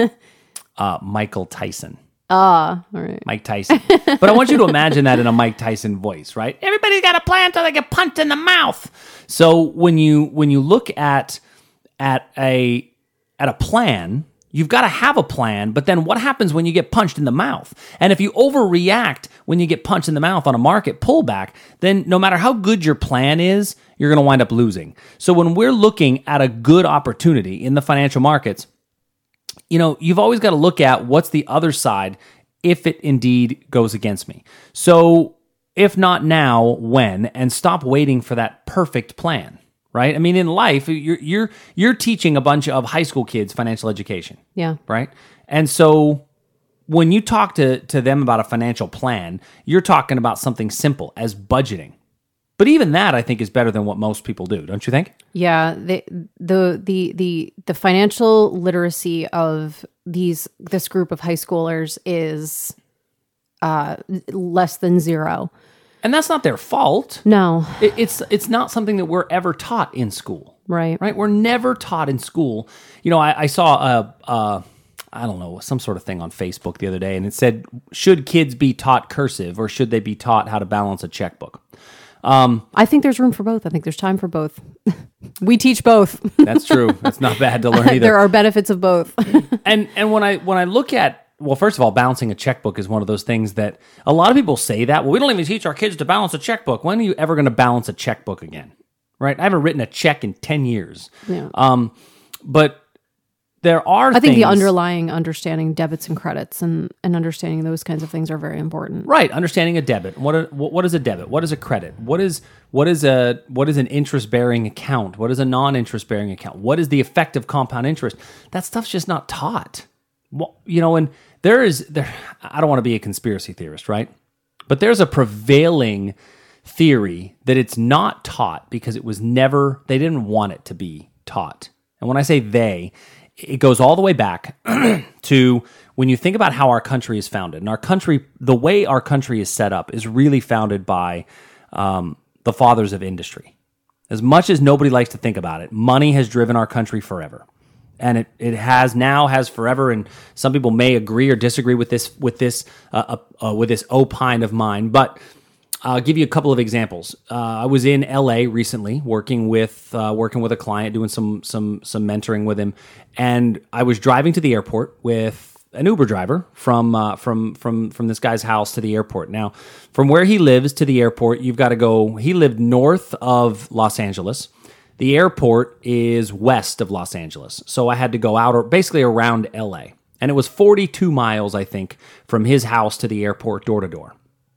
uh, Michael Tyson. Ah, all right. Mike Tyson. But I want you to imagine that in a Mike Tyson voice, right? Everybody's got a plan until they get punched in the mouth. So when you when you look at at a at a plan, you've got to have a plan, but then what happens when you get punched in the mouth? And if you overreact when you get punched in the mouth on a market pullback, then no matter how good your plan is, you're going to wind up losing. So when we're looking at a good opportunity in the financial markets, you know, you've always got to look at what's the other side if it indeed goes against me. So if not now, when? And stop waiting for that perfect plan, right? I mean, in life, you're you're you're teaching a bunch of high school kids financial education, Yeah. right? And so when you talk to, to them about a financial plan, you're talking about something simple as budgeting. But even that, I think, is better than what most people do, don't you think? Yeah, the the the the the financial literacy of these this group of high schoolers is uh, less than zero. And that's not their fault. No, It, it's it's not something that we're ever taught in school, right, right? We're never taught in school. You know, I, I saw a, a I don't know, some sort of thing on Facebook the other day, and it said, should kids be taught cursive or should they be taught how to balance a checkbook? Um, I think there's room for both. I think there's time for both. We teach both. That's true. That's not bad to learn either. There are benefits of both. and and when I when I look at, well, first of all, balancing a checkbook is one of those things that a lot of people say that, well, we don't even teach our kids to balance a checkbook. When are you ever going to balance a checkbook again? Right? I haven't written a check in ten years. Yeah. Um, but there are I think things, the underlying understanding debits and credits and, and understanding those kinds of things are very important. right, understanding a debit. What a, what what is a debit? What is a credit? What is what is a what is an interest bearing account? What is a non interest bearing account? What is the effect of compound interest? That stuff's just not taught. Well, you know, and there is there. I don't want to be a conspiracy theorist, right? But there's a prevailing theory that it's not taught because it was never. They didn't want it to be taught. And when I say they, it goes all the way back to when you think about how our country is founded. And our country, the way our country is set up is really founded by um, the fathers of industry. As much as nobody likes to think about it, money has driven our country forever. And it, it has now, has forever, and some people may agree or disagree with this with this uh, uh, uh, with this opine of mine. But I'll give you a couple of examples. Uh, I was in L A recently, working with uh, working with a client, doing some some some mentoring with him, and I was driving to the airport with an Uber driver from uh, from from from this guy's house to the airport. Now, from where he lives to the airport, you've got to go. He lived north of Los Angeles. The airport is west of Los Angeles, so I had to go out or basically around L A, and it was forty-two miles, I think, from his house to the airport, door to door.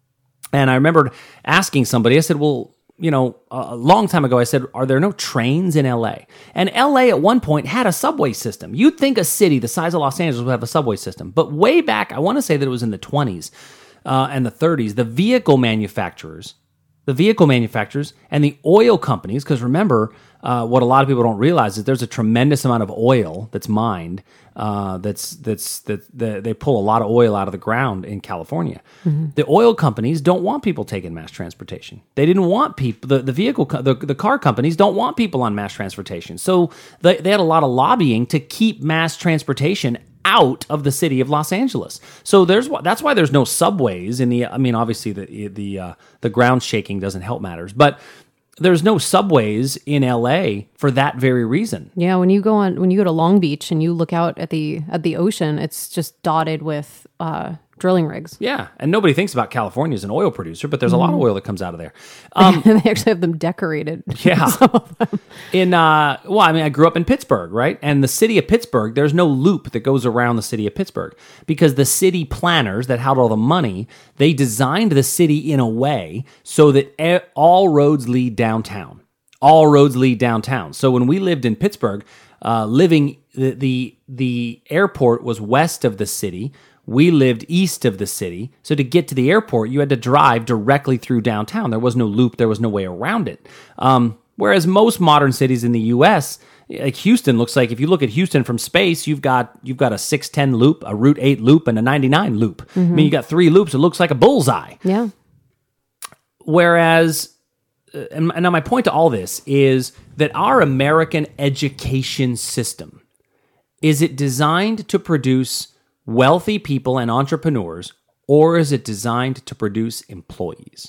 And I remembered asking somebody, I said, well, you know, a long time ago, I said, are there no trains in L A? And L A at one point had a subway system. You'd think a city the size of Los Angeles would have a subway system. But way back, I want to say that it was in the twenties uh, and the thirties, the vehicle manufacturers, the vehicle manufacturers and the oil companies, because remember, uh, what a lot of people don't realize is there's a tremendous amount of oil that's mined. Uh, that's that's that the, they pull a lot of oil out of the ground in California. Mm-hmm. The oil companies don't want people taking mass transportation. They didn't want people. The, the vehicle co- the, the car companies don't want people on mass transportation. So they, they had a lot of lobbying to keep mass transportation out of the city of Los Angeles. So there's that's why there's no subways in the. I mean, obviously the the uh, the ground shaking doesn't help matters, but there's no subways in L A for that very reason. Yeah, when you go on when you go to Long Beach and you look out at the at the ocean, it's just dotted with uh, drilling rigs. Yeah, and nobody thinks about California as an oil producer, but there's a lot of oil that comes out of there. Um, They actually have them decorated. Yeah. In uh, well, I mean, I grew up in Pittsburgh, right? And the city of Pittsburgh, there's no loop that goes around the city of Pittsburgh because the city planners that had all the money, they designed the city in a way so that e- all roads lead downtown. All roads lead downtown. So when we lived in Pittsburgh, uh, living the, the the airport was west of the city. We lived east of the city. So to get to the airport, you had to drive directly through downtown. There was no loop. There was no way around it. Um, whereas most modern cities in the U S, like Houston, looks like if you look at Houston from space, you've got you've got a six ten loop, a Route eight loop, and a ninety-nine loop. Mm-hmm. I mean, you got three loops. It looks like a bullseye. Yeah. Whereas, uh, and, and now my point to all this is that our American education system, is it designed to produce wealthy people and entrepreneurs, or is it designed to produce employees?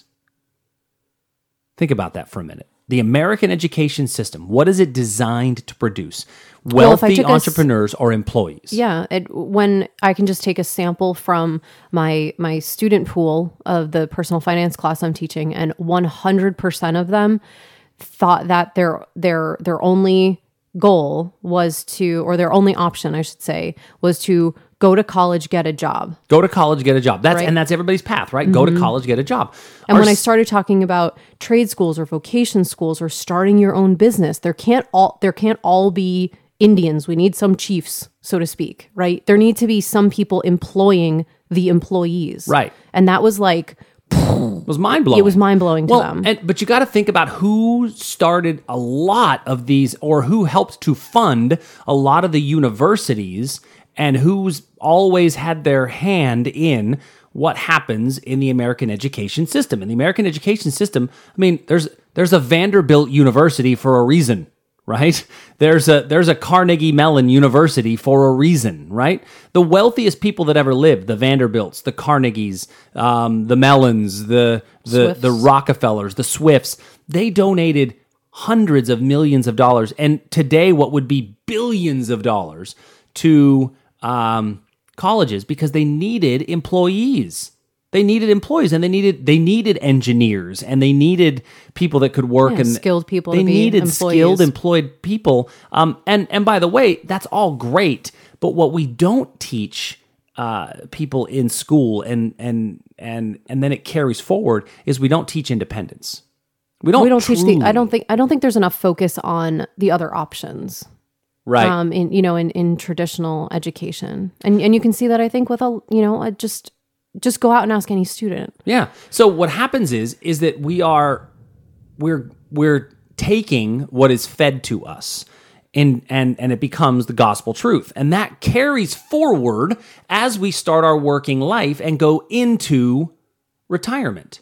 Think about that for a minute. The American education system, what is it designed to produce? Wealthy well, entrepreneurs a, or employees? Yeah. It, when I can just take a sample from my my student pool of the personal finance class I'm teaching, and one hundred percent of them thought that their their their only goal was to, or their only option, I should say, was to go to college, get a job. Go to college, get a job. That's right? And that's everybody's path, right? Mm-hmm. Go to college, get a job. And Our when I started talking about trade schools or vocation schools or starting your own business, there can't all there can't all be Indians. We need some chiefs, so to speak, right? There need to be some people employing the employees. Right. And that was like, it was mind-blowing. It was mind-blowing to well, them. And, but you got to think about who started a lot of these, or who helped to fund a lot of the universities, and who's always had their hand in what happens in the American education system. In the American education system, I mean, there's there's a Vanderbilt University for a reason, right? There's a there's a Carnegie Mellon University for a reason, right? The wealthiest people that ever lived, the Vanderbilts, the Carnegies, um, the Mellons, the the Swifts. the Rockefellers, the Swifts, they donated hundreds of millions of dollars, and today what would be billions of dollars to um, colleges because they needed employees. They needed employees, and they needed they needed engineers, and they needed people that could work Yeah, and skilled people They to be needed employees. skilled, employed people. Um, and and by the way, that's all great. But what we don't teach uh, people in school, and and and and then it carries forward, is we don't teach independence. We don't. we don't teach truly, the. I don't think. I don't think there's enough focus on the other options. right. Um, in you know, in, in traditional education, and and you can see that I think with a you know a just just go out and ask any student. Yeah. So what happens is is that we are we're we're taking what is fed to us, and and and it becomes the gospel truth, and that carries forward as we start our working life and go into retirement.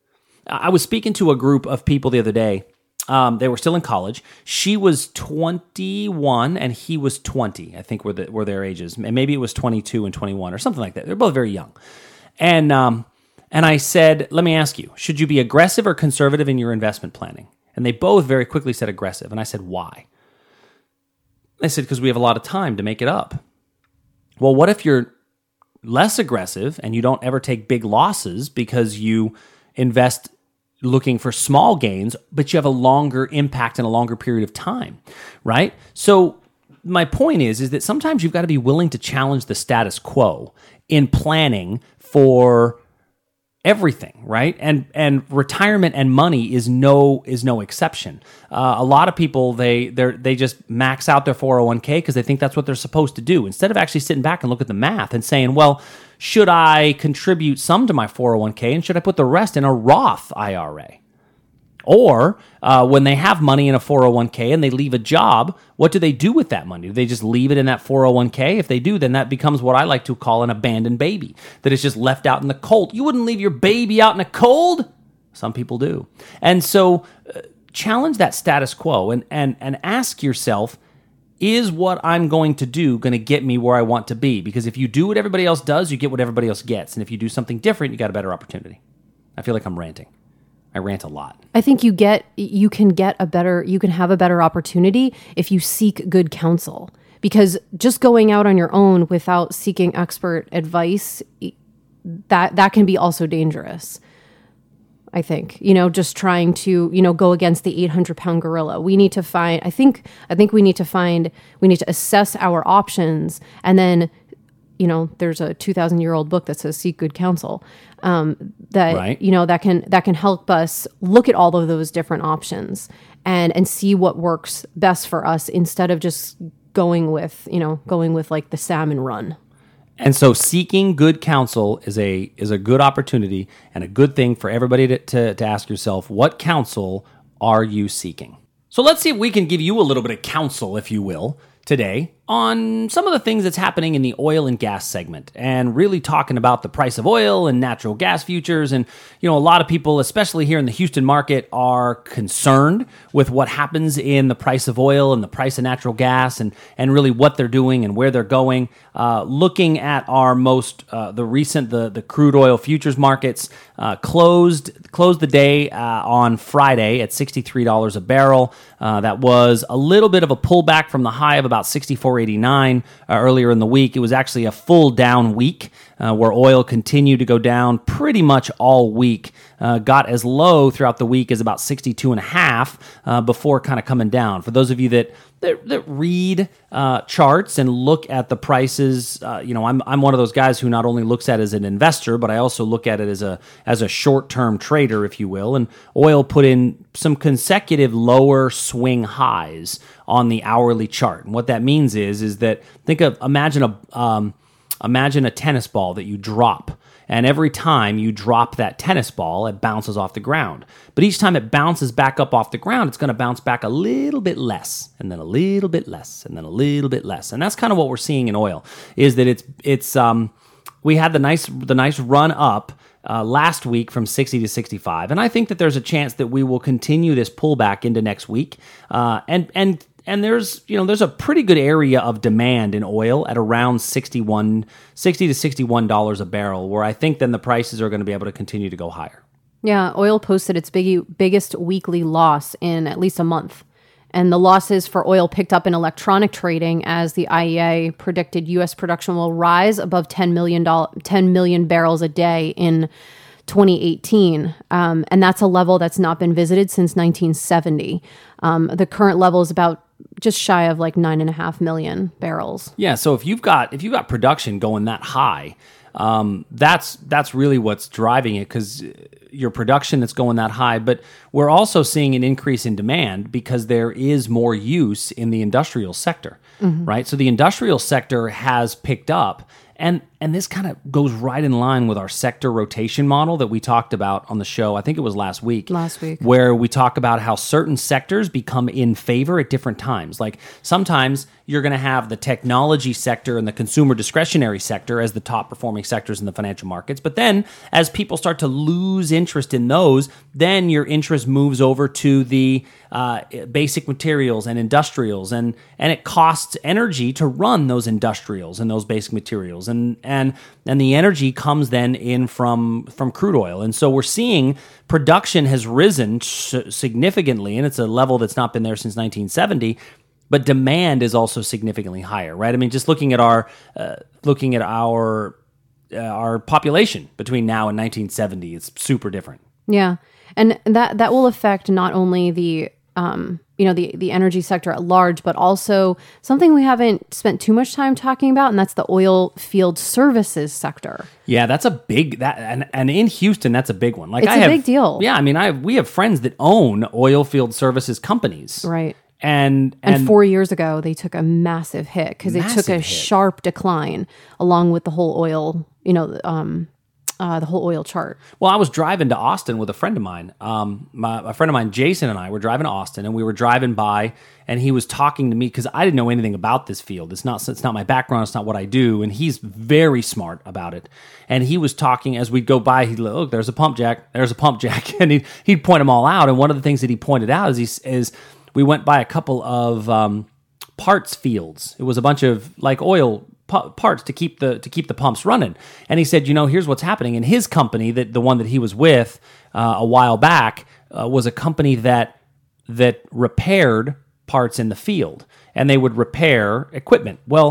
I was speaking to a group of people the other day. Um, they were still in college. She was twenty-one and he was twenty. I think were the, were their ages, and maybe it was twenty-two and twenty-one or something like that. They're both very young. And um, and I said, let me ask you, should you be aggressive or conservative in your investment planning? And they both very quickly said aggressive. And I said, why? I said, because we have a lot of time to make it up. Well, what if you're less aggressive and you don't ever take big losses because you invest looking for small gains, but you have a longer impact in a longer period of time, right? So my point is, is that sometimes you've got to be willing to challenge the status quo in planning for everything, right? And and retirement and money is no is no exception. Uh, a lot of people they they they just max out their four oh one k because they think that's what they're supposed to do, instead of actually sitting back and look at the math and saying, well, should I contribute some to my four oh one k and should I put the rest in a Roth I R A? Or uh, when they have money in a four oh one k and they leave a job, what do they do with that money? Do they just leave it in that four oh one k? If they do, then that becomes what I like to call an abandoned baby, that is just left out in the cold. You wouldn't leave your baby out in the cold? Some people do. And so uh, challenge that status quo and, and, and ask yourself, is what I'm going to do going to get me where I want to be? Because if you do what everybody else does, you get what everybody else gets. And if you do something different, you got a better opportunity. I feel like I'm ranting. I rant a lot. I think you get you can get a better you can have a better opportunity if you seek good counsel, because just going out on your own without seeking expert advice, that that can be also dangerous. I think, you know, just trying to, you know, go against the eight hundred pound gorilla. We need to find, I think, I think we need to find, we need to assess our options. And then, you know, there's a two thousand year old book that says seek good counsel, um, that, right. you know, that can, that can help us look at all of those different options and, and see what works best for us instead of just going with, you know, going with like the salmon run. And so seeking good counsel is a is a good opportunity and a good thing for everybody to, to, to ask yourself, what counsel are you seeking? So let's see if we can give you a little bit of counsel, if you will, today on some of the things that's happening in the oil and gas segment, and really talking about the price of oil and natural gas futures. And, you know, a lot of people, especially here in the Houston market, are concerned with what happens in the price of oil and the price of natural gas, and, and really what they're doing and where they're going. Uh, looking at our most, uh, the recent, the, the crude oil futures markets uh, closed, closed the day uh, on Friday at sixty-three dollars a barrel. Uh, that was a little bit of a pullback from the high of about sixty-four eighty-nine uh, earlier in the week. It was actually a full down week uh, where oil continued to go down pretty much all week. Uh, got as low throughout the week as about sixty-two and a half uh, before kind of coming down. For those of you that that, that read uh, charts and look at the prices, uh, you know, I'm I'm one of those guys who not only looks at it as an investor, but I also look at it as a as a short-term trader, if you will. And oil put in some consecutive lower swing highs on the hourly chart. And what that means is is that think of imagine a um, imagine a tennis ball that you drop. And every time you drop that tennis ball, it bounces off the ground. But each time it bounces back up off the ground, it's going to bounce back a little bit less, and then a little bit less, and then a little bit less. And that's kind of what we're seeing in oil, is that it's it's um we had the nice the nice run up uh, last week from sixty to sixty-five, and I think that there's a chance that we will continue this pullback into next week. Uh, and and And there's, you know, there's a pretty good area of demand in oil at around sixty-one, sixty to sixty-one dollars a barrel, where I think then the prices are going to be able to continue to go higher. Yeah, oil posted its big, biggest weekly loss in at least a month. And the losses for oil picked up in electronic trading as the I E A predicted U S production will rise above ten million, ten million barrels a day in twenty eighteen. Um, and that's a level that's not been visited since nineteen seventy. Um, the current level is about just shy of like nine and a half million barrels. Yeah. So if you've got if you've got production going that high, um, that's that's really what's driving it, because your production that's going that high. But we're also seeing an increase in demand because there is more use in the industrial sector, mm-hmm. right? So the industrial sector has picked up. And and this kind of goes right in line with our sector rotation model that we talked about on the show. I think it was last week. Last week. Where we talk about how certain sectors become in favor at different times. Like sometimes you're going to have the technology sector and the consumer discretionary sector as the top performing sectors in the financial markets. But then as people start to lose interest in those, then your interest moves over to the uh, basic materials and industrials. And, and it costs energy to run those industrials and those basic materials. And and and the energy comes then in from from crude oil. And so we're seeing production has risen significantly, and it's a level that's not been there since nineteen seventy. But demand is also significantly higher, right? I mean, just looking at our uh, looking at our uh, our population between now and nineteen seventy, it's super different. Yeah, and that that will affect not only the um, you know the the energy sector at large, but also something we haven't spent too much time talking about, and that's the oil field services sector. Yeah, that's a big that, and and in Houston, that's a big one. Like it's I a have, big deal. Yeah, I mean, I we have friends that own oil field services companies, right? And, and and four years ago, they took a massive hit because it took a hit. sharp decline along with the whole oil, you know, um, uh, the whole oil chart. Well, I was driving to Austin with a friend of mine. Um, my, a friend of mine, Jason, and I were driving to Austin, and we were driving by, and he was talking to me because I didn't know anything about this field. It's not it's not my background. It's not what I do, and he's very smart about it. And he was talking as we'd go by. He'd look, look, there's a pump jack, there's a pump jack, and he'd, he'd point them all out. And one of the things that he pointed out is he is. We went by a couple of um, parts fields. It was a bunch of like oil pu- parts to keep the to keep the pumps running. And he said, you know, here's what's happening. And his company, that the one that he was with uh, a while back, uh, was a company that that repaired parts in the field, and they would repair equipment. Well,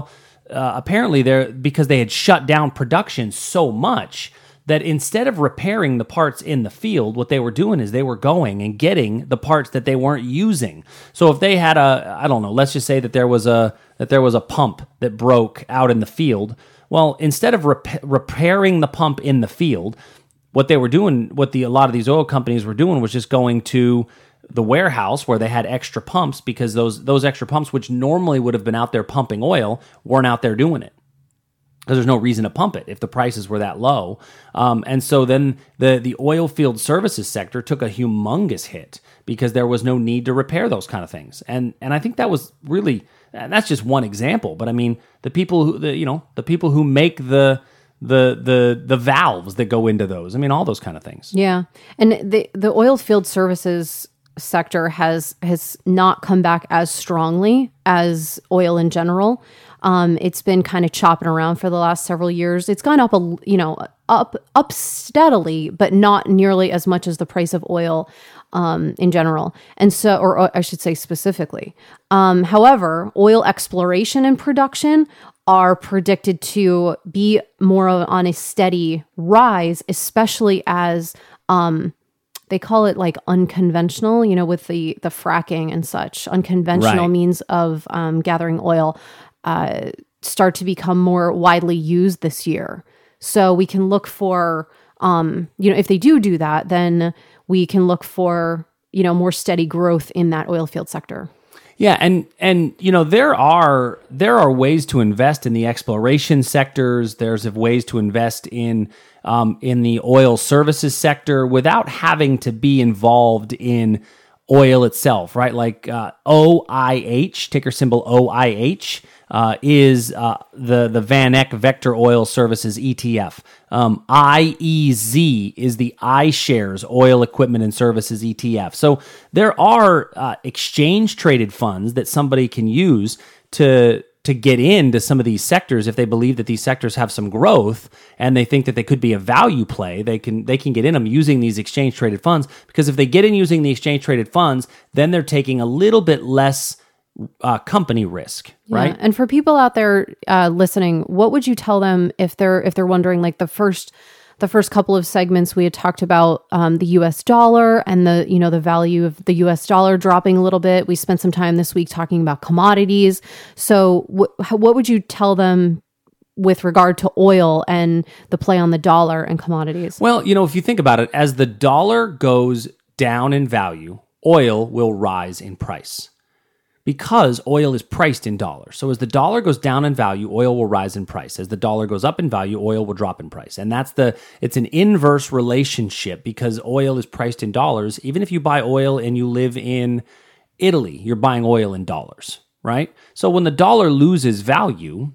uh, apparently they're because they had shut down production so much that instead of repairing the parts in the field, what they were doing is they were going and getting the parts that they weren't using. So if they had a, I don't know, let's just say that there was a that there was a pump that broke out in the field. Well, instead of rep- repairing the pump in the field, what they were doing, what the a lot of these oil companies were doing, was just going to the warehouse where they had extra pumps, because those those extra pumps, which normally would have been out there pumping oil, weren't out there doing it, because there's no reason to pump it if the prices were that low. Um, and so then the, the oil field services sector took a humongous hit because there was no need to repair those kind of things. And and I think that was really, and that's just one example. But I mean, the people who, the, you know, the people who make the the the the valves that go into those, I mean, all those kind of things. Yeah. And the the oil field services sector has has not come back as strongly as oil in general. Um, it's been kind of chopping around for the last several years. It's gone up, a you know, up up steadily, but not nearly as much as the price of oil um, in general. And so, or, or I should say specifically. Um, however, oil exploration and production are predicted to be more on a steady rise, especially as um, they call it like unconventional, you know, with the the fracking and such. Unconventional Right. means of um, gathering oil uh, start to become more widely used this year. So we can look for, um, you know, if they do do that, then we can look for, you know, more steady growth in that oil field sector. Yeah, and and you know there are there are ways to invest in the exploration sectors. There's ways to invest in um, in the oil services sector without having to be involved in oil itself, right? Like uh, O I H, ticker symbol O I H, uh, is uh, the the Van Eck Vector Oil Services E T F. Um, I E Z is the iShares Oil Equipment and Services E T F. So there are uh, exchange traded funds that somebody can use to to get into some of these sectors if they believe that these sectors have some growth and they think that they could be a value play. They can they can get in them using these exchange traded funds, because if they get in using the exchange traded funds, then they're taking a little bit less uh, company risk, right? Yeah. And for people out there uh, listening, what would you tell them if they're if they're wondering, like the first the first couple of segments we had talked about um, the U S dollar and the you know the value of the U S dollar dropping a little bit. We spent some time this week talking about commodities. So wh- what would you tell them with regard to oil and the play on the dollar and commodities? Well, you know, if you think about it, as the dollar goes down in value, oil will rise in price, because oil is priced in dollars. So as the dollar goes down in value, oil will rise in price. As the dollar goes up in value, oil will drop in price. And that's the, it's an inverse relationship, because oil is priced in dollars. Even if you buy oil and you live in Italy, you're buying oil in dollars, right? So when the dollar loses value,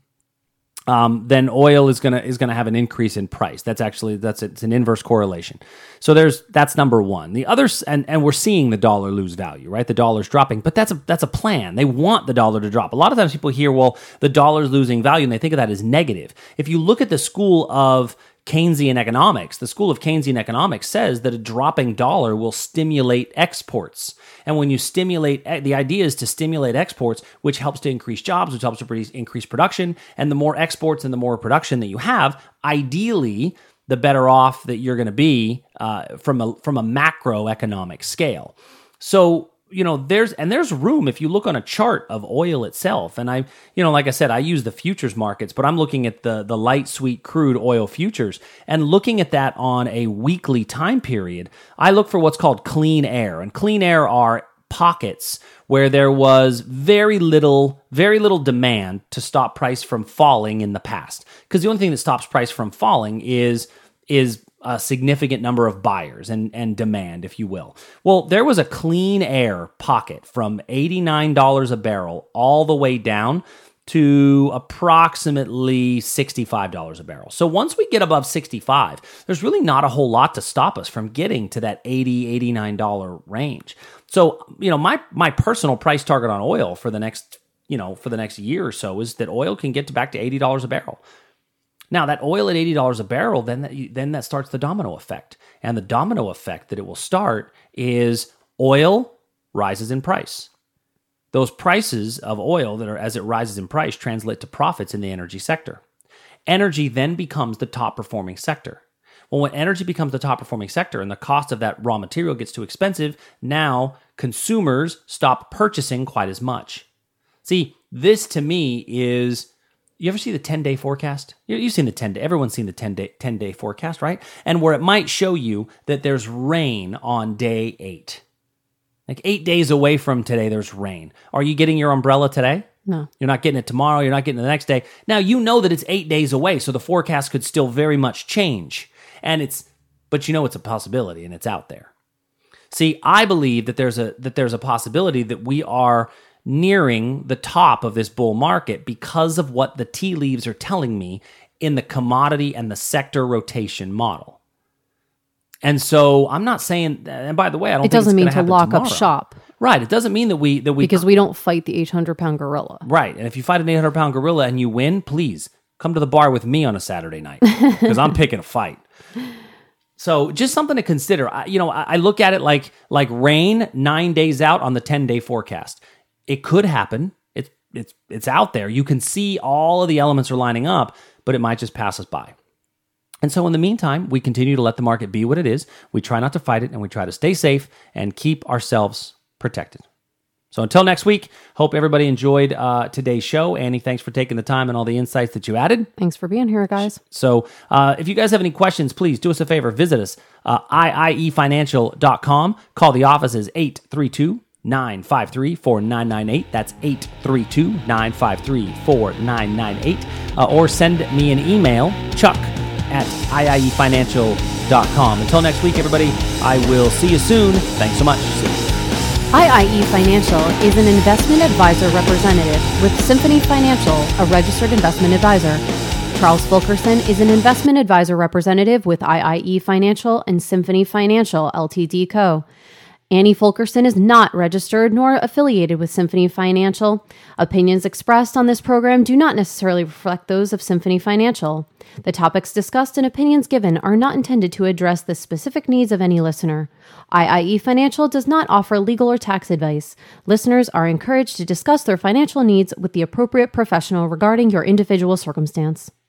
Um, then oil is gonna is gonna have an increase in price. That's actually that's it's an inverse correlation. So there's that's number one. The others, and and we're seeing the dollar lose value, right? The dollar's dropping, but that's a that's a plan. They want the dollar to drop. A lot of times people hear, well, the dollar's losing value, and they think of that as negative. If you look at the school of Keynesian economics, the school of Keynesian economics says that a dropping dollar will stimulate exports. And when you stimulate, the idea is to stimulate exports, which helps to increase jobs, which helps to produce, increase production. And the more exports and the more production that you have, ideally, the better off that you're going to be uh, from a from a macroeconomic scale. So, you know, there's and there's room if you look on a chart of oil itself. And I, you know, like I said, I use the futures markets, but I'm looking at the the light sweet crude oil futures and looking at that on a weekly time period. I look for what's called clean air, and clean air are pockets where there was very little, very little demand to stop price from falling in the past. Because the only thing that stops price from falling is is a significant number of buyers and, and demand, if you will. Well, there was a clean air pocket from eighty-nine dollars a barrel all the way down to approximately sixty-five dollars a barrel. So once we get above sixty-five, there's really not a whole lot to stop us from getting to that eighty, eighty-nine dollars range. So, you know, my my personal price target on oil for the next, you know, for the next year or so is that oil can get to back to eighty dollars a barrel. Now, that oil at eighty dollars a barrel, then that, then that starts the domino effect. And the domino effect that it will start is oil rises in price. those prices of oil that are, as it rises in price, translate to profits in the energy sector. Energy then becomes the top performing sector. Well, when energy becomes the top performing sector and the cost of that raw material gets too expensive, now consumers stop purchasing quite as much. See, this to me is, you ever see the ten-day forecast? You- You've seen the ten-day, everyone's seen the ten-day ten-day forecast, right? And where it might show you that there's rain on day eight. Like eight days away from today, there's rain. Are you getting your umbrella today? No. You're not getting it tomorrow. You're not getting it the next day. Now, you know that it's eight days away, so the forecast could still very much change. And it's, but you know it's a possibility and it's out there. See, I believe that there's a that there's a possibility that we are nearing the top of this bull market because of what the tea leaves are telling me in the commodity and the sector rotation model. And so I'm not saying, and by the way, I don't It think doesn't it's mean gonna to happen lock up tomorrow. shop Right. It doesn't mean that we that we because we don't fight the eight hundred pound gorilla. Right. And if you fight an eight hundred pound gorilla and you win, please come to the bar with me on a Saturday night because I'm picking a fight. So just something to consider. I, you know, I, I look at it like like rain nine days out on the ten-day forecast. It could happen. It's it's it's out there. You can see all of the elements are lining up, but it might just pass us by. And so in the meantime, we continue to let the market be what it is. We try not to fight it, and we try to stay safe and keep ourselves protected. So until next week, hope everybody enjoyed uh, today's show. Annie, thanks for taking the time and all the insights that you added. Thanks for being here, guys. So uh, if you guys have any questions, please do us a favor. Visit us, uh, I I E financial dot com. Call the offices eight three two, nine five three, four nine nine eight. That's eight three two, nine five three, four nine nine eight. Uh, or send me an email, Chuck at I I E financial dot com. Until next week, everybody, I will see you soon. Thanks so much. See you. I I E Financial is an investment advisor representative with Symphony Financial, a registered investment advisor. Charles Fulkerson is an investment advisor representative with I I E Financial and Symphony Financial, Ltd Co. Annie Fulkerson is not registered nor affiliated with Symphony Financial. Opinions expressed on this program do not necessarily reflect those of Symphony Financial. The topics discussed and opinions given are not intended to address the specific needs of any listener. I I E Financial does not offer legal or tax advice. Listeners are encouraged to discuss their financial needs with the appropriate professional regarding your individual circumstance.